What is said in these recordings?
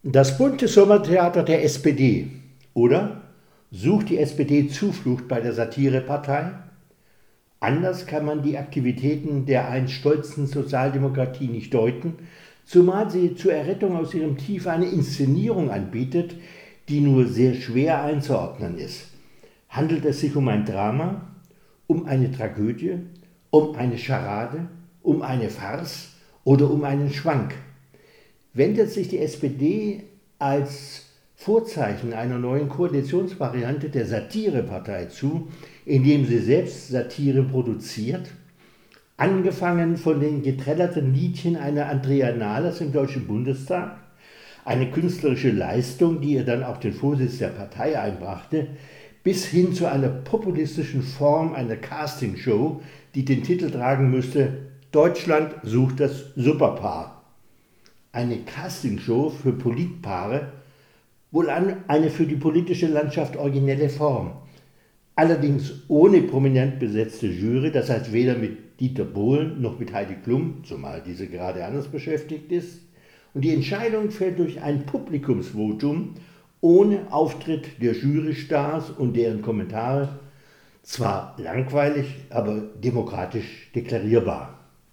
Das bunte Sommertheater der SPD. Oder sucht die SPD Zuflucht bei der Satirepartei? Anders kann man die Aktivitäten der einst stolzen Sozialdemokratie nicht deuten, zumal sie zur Errettung aus ihrem Tief eine Inszenierung anbietet, die nur sehr schwer einzuordnen ist. Handelt es sich um ein Drama, um eine Tragödie, um eine Scharade, um eine Farce oder um einen Schwank? Wendet sich die SPD als Vorzeichen einer neuen Koalitionsvariante der Satirepartei zu, indem sie selbst Satire produziert? Angefangen von den geträllerten Liedchen einer Andrea Nahlers im Deutschen Bundestag, eine künstlerische Leistung, die ihr dann auch den Vorsitz der Partei einbrachte, bis hin zu einer populistischen Form einer Castingshow, die den Titel tragen müsste: Deutschland sucht das Superpaar. Eine Castingshow für Politpaare, wohl eine für die politische Landschaft originelle Form. Allerdings ohne prominent besetzte Jury, das heißt weder mit Dieter Bohlen noch mit Heidi Klum, zumal diese gerade anders beschäftigt ist. Und die Entscheidung fällt durch ein Publikumsvotum ohne Auftritt der Jurystars und deren Kommentare. Zwar langweilig, aber demokratisch deklarierbar.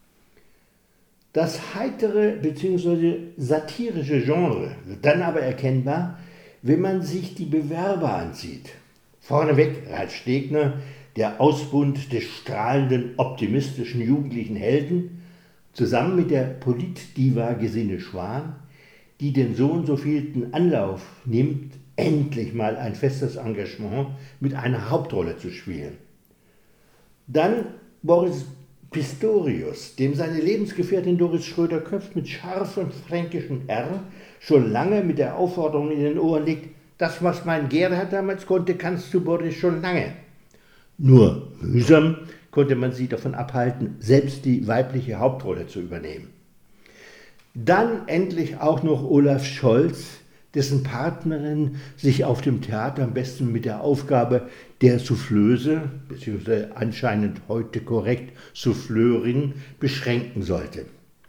Das heitere bzw. satirische Genre wird dann aber erkennbar, wenn man sich die Bewerber ansieht. Vorneweg Ralf Stegner, der Ausbund des strahlenden, optimistischen jugendlichen Helden, zusammen mit der Politdiva Gesine Schwan, die den so und so vielten Anlauf nimmt, endlich mal ein festes Engagement mit einer Hauptrolle zu spielen. Dann Boris Pistorius, dem seine Lebensgefährtin Doris Schröder-Köpf mit scharfem fränkischen R schon lange mit der Aufforderung in den Ohren liegt: Das, was mein Gerhard damals konnte, kannst du, Boris, schon lange. Nur mühsam konnte man sie davon abhalten, selbst die weibliche Hauptrolle zu übernehmen. Dann endlich auch noch Olaf Scholz, dessen Partnerin sich auf dem Theater am besten mit der Aufgabe der Soufflöse, beziehungsweise anscheinend heute korrekt Souffleurin, beschränken sollte.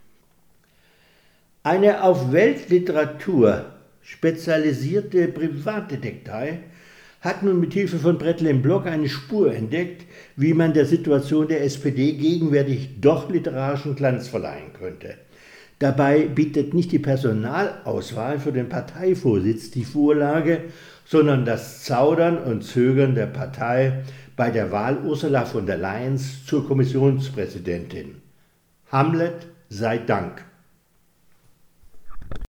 Eine auf Weltliteratur spezialisierte Privatdetektei hat nun mit Hilfe von Brettlin Block eine Spur entdeckt, wie man der Situation der SPD gegenwärtig doch literarischen Glanz verleihen könnte. Dabei bietet nicht die Personalauswahl für den Parteivorsitz die Vorlage, sondern das Zaudern und Zögern der Partei bei der Wahl Ursula von der Leyens zur Kommissionspräsidentin. Hamlet sei Dank.